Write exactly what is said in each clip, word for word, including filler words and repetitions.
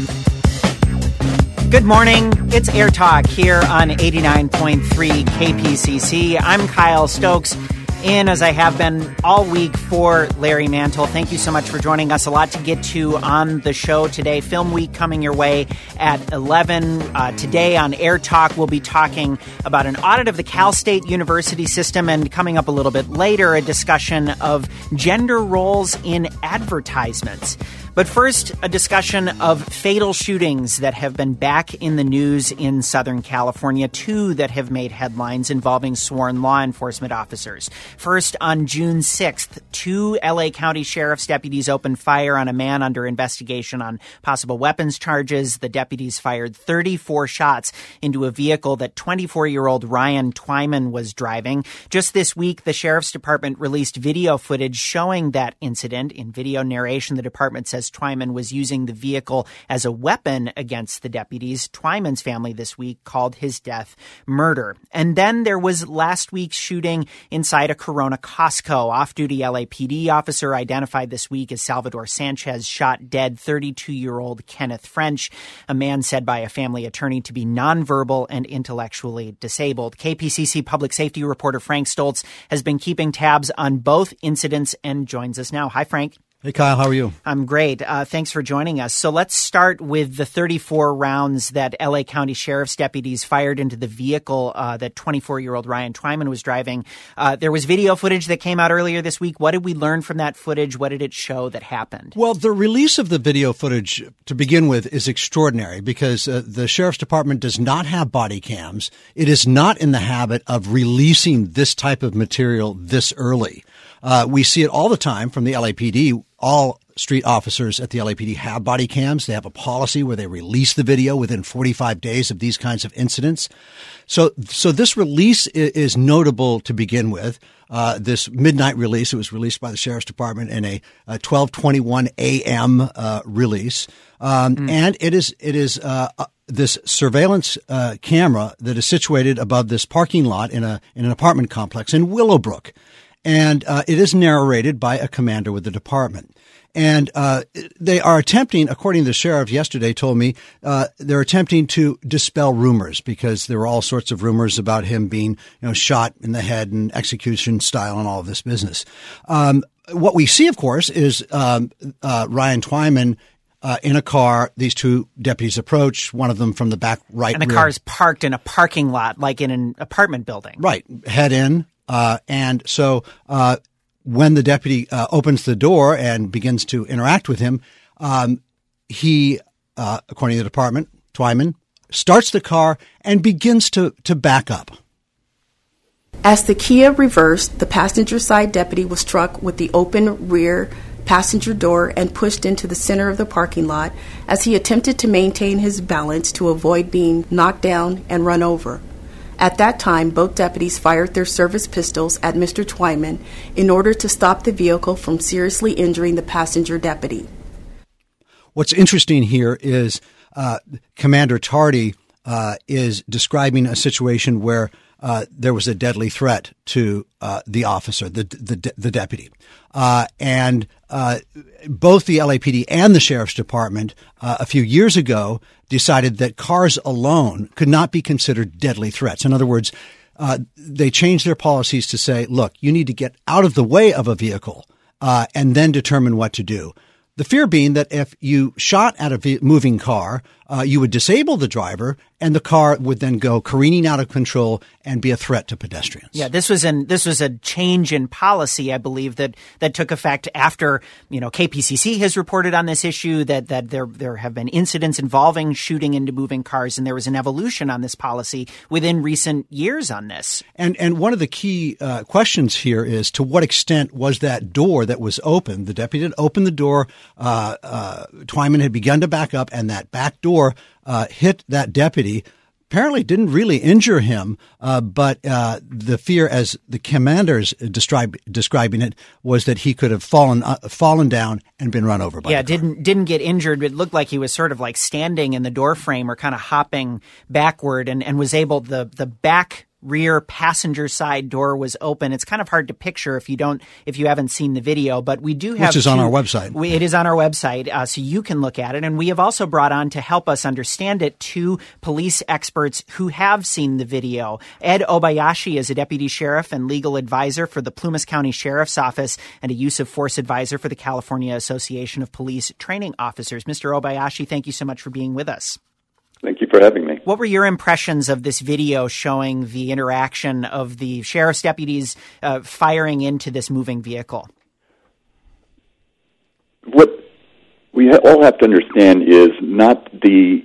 Good morning. It's Air Talk here on eighty-nine point three K P C C. I'm Kyle Stokes, in as I have been all week for Larry Mantle. Thank you so much for joining us. A lot to get to on the show today. Film Week coming your way at eleven. Uh, today on Air Talk, we'll be talking about an audit of the Cal State University system, and coming up a little bit later, a discussion of gender roles in advertisements. But first, a discussion of fatal shootings that have been back in the news in Southern California, two that have made headlines involving sworn law enforcement officers. First, on June sixth, two L A County Sheriff's deputies opened fire on a man under investigation on possible weapons charges. The deputies fired thirty-four shots into a vehicle that twenty-four-year-old Ryan Twyman was driving. Just this week, the Sheriff's Department released video footage showing that incident. In video narration, the department says Twyman was using the vehicle as a weapon against the deputies. Twyman's family this week called his death murder. And then there was last week's shooting inside a Corona Costco. Off-duty L A P D officer identified this week as Salvador Sanchez shot dead thirty-two-year-old Kenneth French, a man said by a family attorney to be nonverbal and intellectually disabled. K P C C public safety reporter Frank Stoltz has been keeping tabs on both incidents and joins us now. Hi, Frank. Hey, Kyle, how are you? I'm great. Uh, thanks for joining us. So let's start with the thirty-four rounds that L A County Sheriff's deputies fired into the vehicle uh, that twenty-four-year-old Ryan Twyman was driving. Uh, there was video footage that came out earlier this week. What did we learn from that footage? What did it show that happened? Well, the release of the video footage, to begin with, is extraordinary because uh, the Sheriff's Department does not have body cams. It is not in the habit of releasing this type of material this early. Uh, we see it all the time from the L A P D. All street officers at the L A P D have body cams. They have a policy where they release the video within forty-five days of these kinds of incidents. So, so this release is, is notable to begin with. Uh, this midnight release, it was released by the Sheriff's Department in a, a twelve twenty-one a.m. Uh, release. Um, mm. And it is, it is, uh, uh, this surveillance, uh, camera that is situated above this parking lot in a, in an apartment complex in Willowbrook. And uh, it is narrated by a commander with the department. And uh, they are attempting, according to the sheriff yesterday told me, uh, they're attempting to dispel rumors because there were all sorts of rumors about him being, you know, shot in the head and execution style and all of this business. Um, what we see, of course, is um, uh, Ryan Twyman Uh, in a car. These two deputies approach, one of them from the back right And the rear. car is parked in a parking lot, like in an apartment building. Right. Head in. Uh, and so uh, when the deputy uh, opens the door and begins to interact with him, um, he, uh, according to the department, Twyman, starts the car and begins to, to back up. As the Kia reversed, the passenger side deputy was struck with the open rear passenger door and pushed into the center of the parking lot as he attempted to maintain his balance to avoid being knocked down and run over. At that time, both deputies fired their service pistols at Mister Twyman in order to stop the vehicle from seriously injuring the passenger deputy. What's interesting here is uh, Commander Tardy uh, is describing a situation where uh, there was a deadly threat to uh, the officer, the the, the deputy. Uh, and uh, both the L A P D and the Sheriff's Department uh, a few years ago decided that cars alone could not be considered deadly threats. In other words, uh, they changed their policies to say, look, you need to get out of the way of a vehicle uh, and then determine what to do. The fear being that if you shot at a moving car, uh, you would disable the driver and the car would then go careening out of control and be a threat to pedestrians. Yeah, this was an this was a change in policy, I believe, that that took effect after, you know, K P C C has reported on this issue that that there there have been incidents involving shooting into moving cars, and there was an evolution on this policy within recent years on this. And and one of the key uh, questions here is, to what extent was that door that was open? The deputy had opened the door. Uh, uh, Twyman had begun to back up, and that back door uh, hit that deputy. Apparently didn't really injure him, uh, but uh, the fear, as the commanders describe, describing it, was that he could have fallen uh, fallen down and been run over by yeah, the car. didn't didn't get injured. It looked like he was sort of like standing in the door frame or kind of hopping backward, and, and was able the the back rear passenger side door was open. It's kind of hard to picture if you don't, if you haven't seen the video, but we do have. Which is two, on our website. We, it is on our website, uh, so you can look at it. And we have also brought on to help us understand it two police experts who have seen the video. Ed Obayashi is a deputy sheriff and legal advisor for the Plumas County Sheriff's Office and a use of force advisor for the California Association of Police Training Officers. Mister Obayashi, thank you so much for being with us. Thank you for having me. What were your impressions of this video showing the interaction of the sheriff's deputies uh, firing into this moving vehicle? What we ha- all have to understand is not the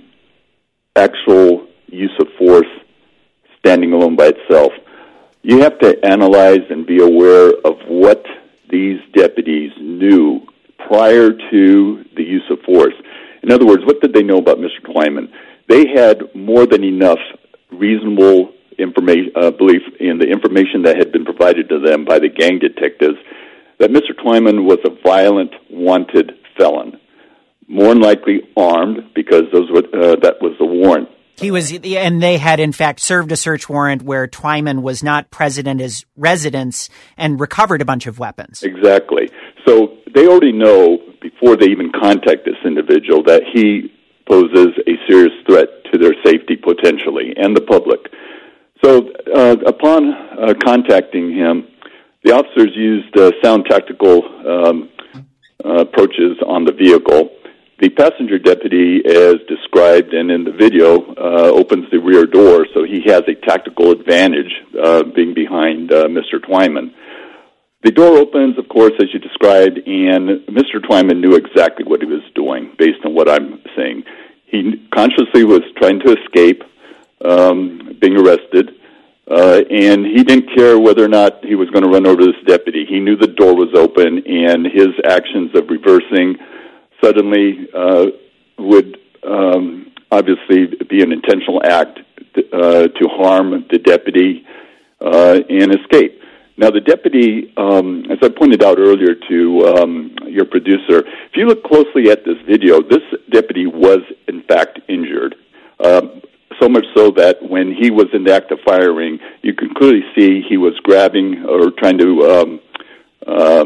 actual use of force standing alone by itself. You have to analyze and be aware of what these deputies knew prior to the use of force. In other words, what did they know about Mister Twyman? They had more than enough reasonable information, uh, belief in the information that had been provided to them by the gang detectives that Mister Twyman was a violent, wanted felon, more than likely armed because those were, uh, that was the warrant. He was, and they had in fact served a search warrant where Twyman was not present at his residence and recovered a bunch of weapons. Exactly. So they already know before they even contact this individual that he poses a serious threat to their safety potentially and the public. So uh, upon uh, contacting him, the officers used uh, sound tactical um, uh, approaches on the vehicle. The passenger deputy, as described and in the video, uh, opens the rear door, so he has a tactical advantage uh, being behind uh, Mister Twyman. The door opens, of course, as you described, and Mister Twyman knew exactly what he was doing, based on what I'm saying. He consciously was trying to escape um, being arrested, uh, and he didn't care whether or not he was going to run over this deputy. He knew the door was open, and his actions of reversing suddenly uh, would um, obviously be an intentional act to, uh, to harm the deputy uh, and escape. Now, the deputy, um, as I pointed out earlier to um, your producer, if you look closely at this video, this deputy was, in fact, injured. Uh, so much so that when he was in the act of firing, you can clearly see he was grabbing or trying to um, uh,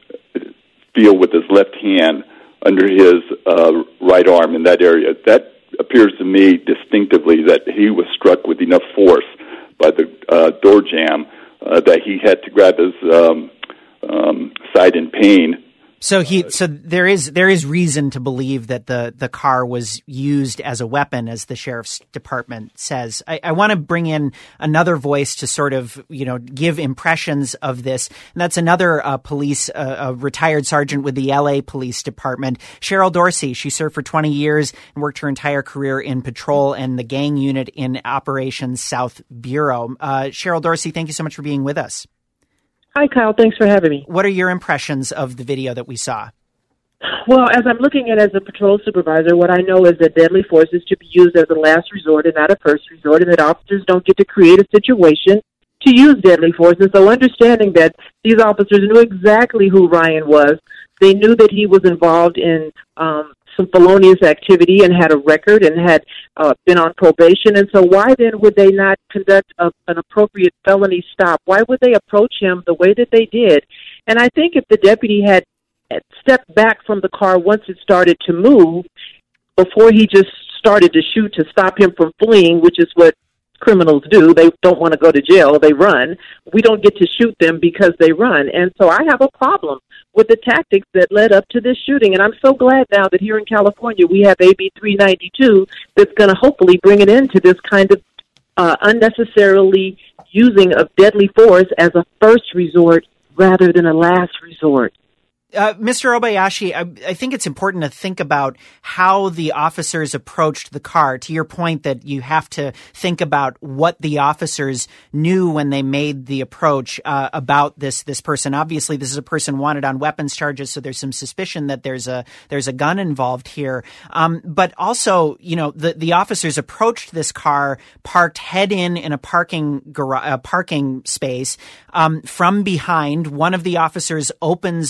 feel with his left hand under his uh, right arm in that area. That appears to me distinctively that he was struck with enough force by the uh, door jam Uh, that he had to grab his um, um, side in pain. So he, so there is there is reason to believe that the, the car was used as a weapon, as the sheriff's department says. I, I want to bring in another voice to sort of, you know, give impressions of this, and that's another uh, police, uh, a retired sergeant with the L A Police Department, Cheryl Dorsey. She served for twenty years and worked her entire career in patrol and the gang unit in Operations South Bureau. Uh, Cheryl Dorsey, thank you so much for being with us. Hi, Kyle. Thanks for having me. What are your impressions of the video that we saw? Well, as I'm looking at it as a patrol supervisor, what I know is that deadly force is to be used as a last resort and not a first resort, and that officers don't get to create a situation to use deadly force. And so understanding that these officers knew exactly who Ryan was, they knew that he was involved in um, some felonious activity and had a record and had uh, been on probation. And so why then would they not conduct a, an appropriate felony stop? Why would they approach him the way that they did? And I think if the deputy had stepped back from the car once it started to move, before he just started to shoot to stop him from fleeing, which is what criminals do. They don't want to go to jail. They run. We don't get to shoot them because they run. And so I have a problem with the tactics that led up to this shooting. And I'm so glad now that here in California we have A B three ninety-two that's going to hopefully bring an end to this kind of uh, unnecessarily using of deadly force as a first resort rather than a last resort. Uh, Mister Obayashi, I, I think it's important to think about how the officers approached the car. To your point that you have to think about what the officers knew when they made the approach uh, about this this person. Obviously, this is a person wanted on weapons charges, so there's some suspicion that there's a there's a gun involved here. Um, but also, you know, the the officers approached this car parked head in in a parking garage, a parking space um, from behind. One of the officers opens the door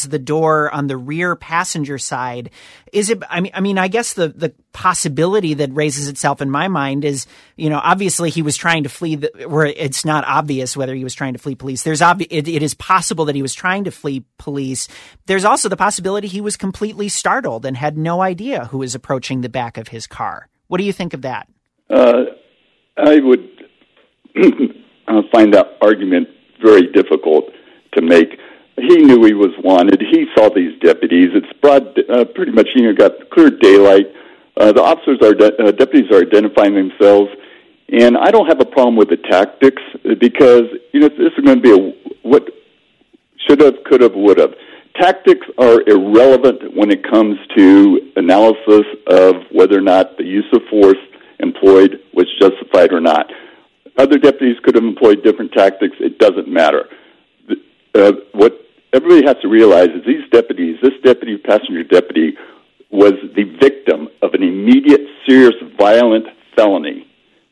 door on the rear passenger side. Is it, I mean, I mean, I guess the, the possibility that raises itself in my mind is, you know, obviously he was trying to flee the, where it's not obvious whether he was trying to flee police. There's obvi- it, it is possible that he was trying to flee police. There's also the possibility he was completely startled and had no idea who was approaching the back of his car. What do you think of that? Uh, I would find that argument very difficult to make. He knew he was wanted. He saw these deputies. It's broad, uh, pretty much, you know, got clear daylight. Uh, the officers are, de- uh, deputies are identifying themselves. And I don't have a problem with the tactics because, you know, this is going to be a what should have, could have, would have. Tactics are irrelevant when it comes to analysis of whether or not the use of force employed was justified or not. Other deputies could have employed different tactics. It doesn't matter. Uh, what everybody has to realize is these deputies, this deputy, passenger deputy, was the victim of an immediate, serious, violent felony.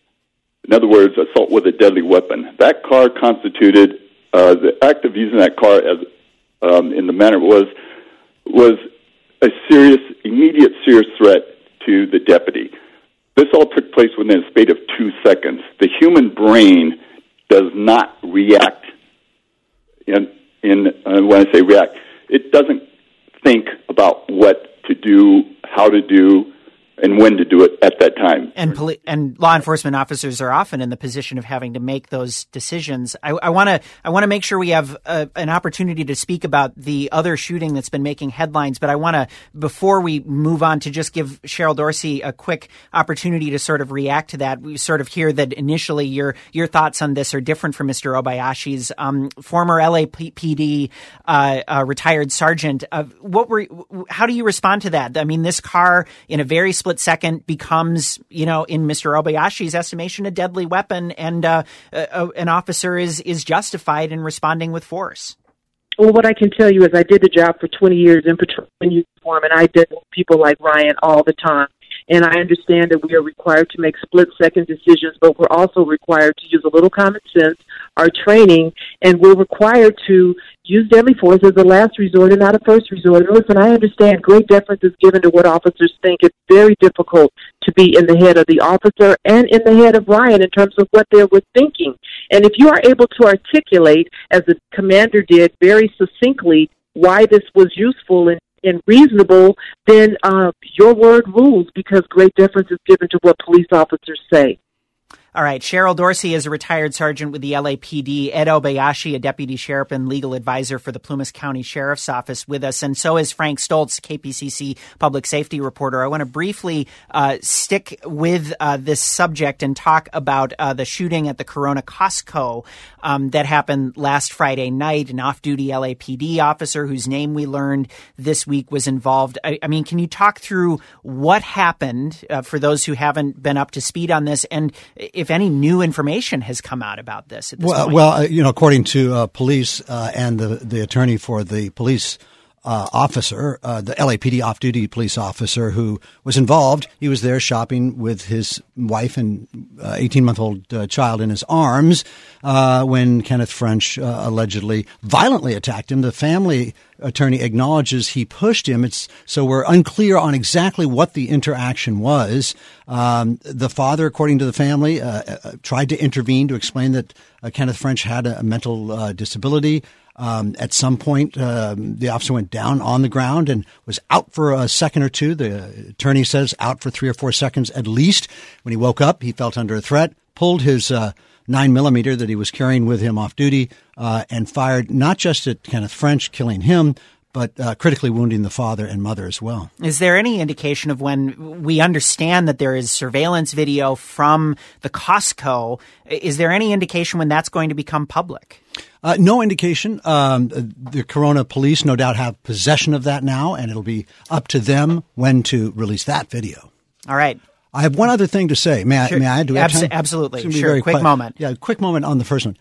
In other words, assault with a deadly weapon. That car constituted, uh, the act of using that car as um, in the manner was was a serious, immediate, serious threat to the deputy. This all took place within a space of two seconds. The human brain does not react. In, in uh, when I say react, it doesn't think about what to do, how to do, and when to do it at that time. And poli- and law enforcement officers are often in the position of having to make those decisions. I want to I want to make sure we have a, an opportunity to speak about the other shooting that's been making headlines. But I want to, before we move on, to just give Cheryl Dorsey a quick opportunity to sort of react to that. We sort of hear that initially your your thoughts on this are different from Mister Obayashi's. Um, former L A P D uh, uh, retired sergeant. Uh, what were? How do you respond to that? I mean, this car in a very split second becomes, you know, in Mister Obayashi's estimation, a deadly weapon, and uh, uh, an officer is is justified in responding with force. Well, what I can tell you is I did the job for twenty years in patrol uniform, and I did with people like Ryan all the time. And I understand that we are required to make split-second decisions, but we're also required to use a little common sense, our training, and we're required to use deadly force as a last resort and not a first resort. And listen, I understand great deference is given to what officers think. It's very difficult to be in the head of the officer and in the head of Ryan in terms of what they were thinking. And if you are able to articulate, as the commander did very succinctly, why this was useful and and reasonable, then uh, your word rules, because great deference is given to what police officers say. All right. Cheryl Dorsey is a retired sergeant with the L A P D. Ed Obayashi, a deputy sheriff and legal advisor for the Plumas County Sheriff's Office, with us. And so is Frank Stoltz, K P C C public safety reporter. I want to briefly uh, stick with uh, this subject and talk about uh, the shooting at the Corona Costco um, that happened last Friday night. An off-duty L A P D officer whose name we learned this week was involved. I, I mean, can you talk through what happened uh, for those who haven't been up to speed on this, and if any new information has come out about this at this well, point? Well, uh, you know, according to uh, police uh, and the, the attorney for the police uh, officer, uh, the L A P D off-duty police officer who was involved, he was there shopping with his wife and uh, eighteen-month-old uh, child in his arms uh, when Kenneth French uh, allegedly violently attacked him. The family attorney acknowledges he pushed him. It's so we're unclear on exactly what the interaction was. Um, the father, according to the family, uh, uh, tried to intervene to explain that uh, Kenneth French had a, a mental uh, disability. Um, at some point, um, the officer went down on the ground and was out for a second or two. The attorney says out for three or four seconds at least. When he woke up, he felt under a threat, pulled his uh, nine millimeter that he was carrying with him off duty, uh, and fired not just at Kenneth French, killing him, but uh, critically wounding the father and mother as well. Is there any indication of when we understand that there is surveillance video from the Costco? Is there any indication when that's going to become public? Uh, no indication. Um, the Corona police no doubt have possession of that now, and it'll be up to them when to release that video. All right. I have one other thing to say. May I? Sure. May I? Do we have Abs- time? absolutely. Sure. Quick quick quick moment. Yeah, quick moment on the first one.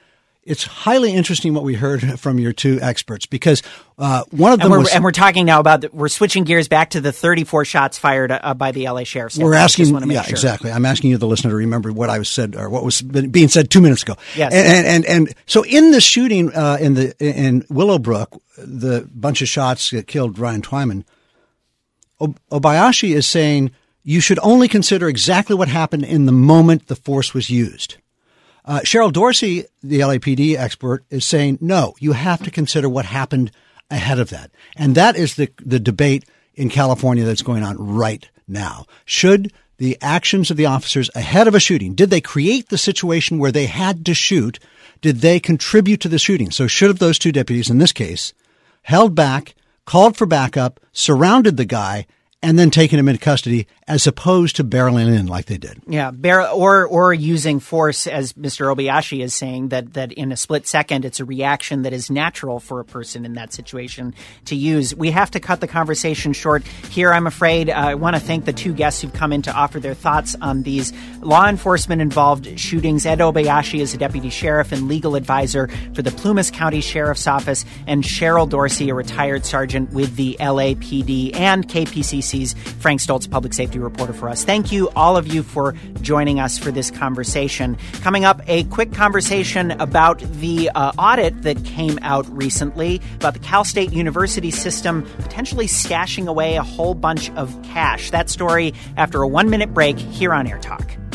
it's highly interesting what we heard from your two experts, because uh, one of them and we're, was, and we're talking now about the, we're switching gears back to the thirty-four shots fired uh, by the L A Sheriff's. We're asking, yeah, sure. exactly. I'm asking you, the listener, to remember what I was said or what was being said two minutes ago. Yes, and and and, and so in the shooting uh, in the in Willowbrook, the bunch of shots that killed Ryan Twyman, Obayashi is saying you should only consider exactly what happened in the moment the force was used. Uh, Cheryl Dorsey, the L A P D expert, is saying, no, you have to consider what happened ahead of that. And that is the the debate in California that's going on right now. Should the actions of the officers ahead of a shooting, did they create the situation where they had to shoot? Did they contribute to the shooting? So should have those two deputies, in this case, held back, called for backup, surrounded the guy, and then taking him into custody, as opposed to barreling in like they did. Yeah, bar- or or using force, as Mister Obayashi is saying, that, that in a split second, it's a reaction that is natural for a person in that situation to use. We have to cut the conversation short here, I'm afraid. Uh, I want to thank the two guests who've come in to offer their thoughts on these law enforcement-involved shootings. Ed Obayashi is a deputy sheriff and legal advisor for the Plumas County Sheriff's Office, and Cheryl Dorsey, a retired sergeant with the L A P D and K P C C. Frank Stoltz, public safety reporter for us. Thank you, all of you, for joining us for this conversation. Coming up, a quick conversation about the uh, audit that came out recently about the Cal State University system potentially stashing away a whole bunch of cash. That story after a one-minute break here on Air Talk.